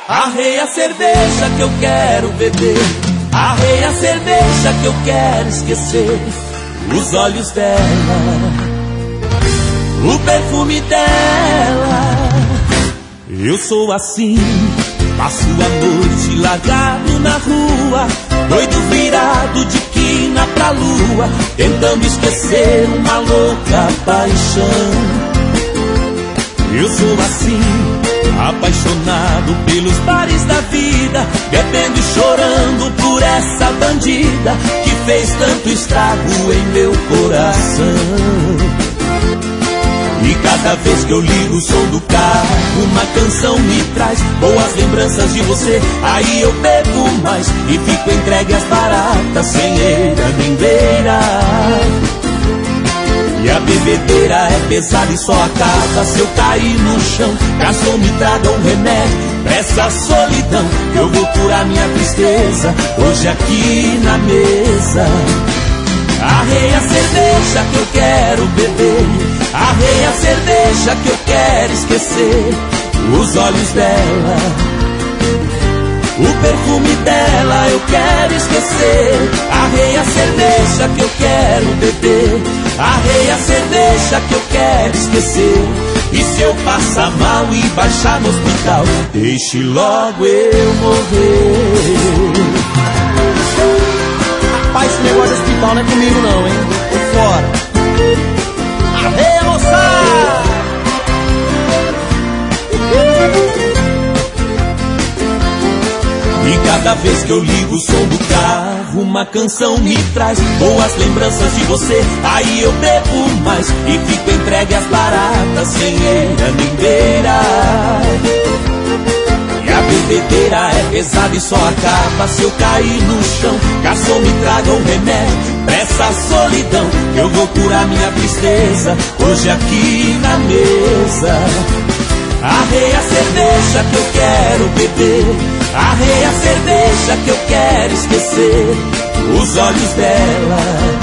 Arreia a cerveja que eu quero beber, arreia a cerveja que eu quero esquecer. Os olhos dela, o perfume dela. Eu sou assim, passo a noite largado na rua, doido virado de quina pra lua, tentando esquecer uma louca paixão. Eu sou assim, apaixonado pelos bares da vida, bebendo e chorando por essa bandida que fez tanto estrago em meu coração. E cada vez que eu ligo o som do carro, uma canção me traz boas lembranças de você. Aí eu bebo mais e fico entregue às baratas, sem eira nem beira. E a bebedeira é pesada e só acaba se eu cair no chão. Garçom, me traga um remédio pra essa solidão, que eu vou curar minha tristeza hoje aqui na mesa. Arreia a cerveja que eu quero beber, arreia a cerveja que eu quero esquecer. Os olhos dela, o perfume dela eu quero esquecer. Arreia a cerveja que eu quero beber, arreia a cerveja que eu quero esquecer. E se eu passar mal e baixar no hospital, deixe logo eu morrer. Rapaz, esse negócio de hospital não é comigo não, hein? Tô fora. Arreia, moçada! E cada vez que eu ligo o som do carro, uma canção me traz boas lembranças de você. Aí eu bebo mais e fico entregue às baratas, sem eira nem beira. E a bebedeira é pesada e só acaba se eu cair no chão. Garçom, me traga um remédio pra essa solidão, que eu vou curar minha tristeza hoje aqui na mesa. Arreia a cerveja que eu quero beber, arreia a cerveja que eu quero esquecer. Os olhos dela,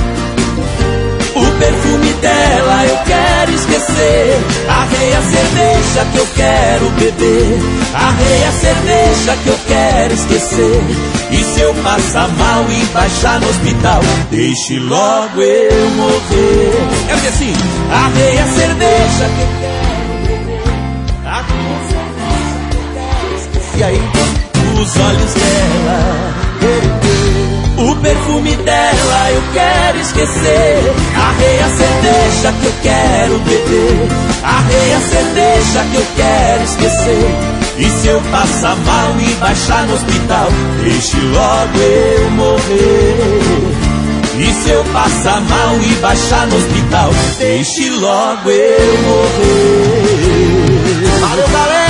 o perfume dela eu quero esquecer. Arreia a cerveja que eu quero beber, arreia a cerveja que eu quero esquecer. E se eu passar mal e baixar no hospital, deixe logo eu morrer. É porque assim, arreia a cerveja que eu quero beber, arreia a cerveja que eu quero esquecer. E aí, os olhos dela, o perfume dela eu quero esquecer. Arreia a cerveja que eu quero beber, arreia a cerveja que eu quero esquecer. E se eu passar mal e baixar no hospital, deixe logo eu morrer. E se eu passar mal e baixar no hospital, deixe logo eu morrer. Valeu, galera!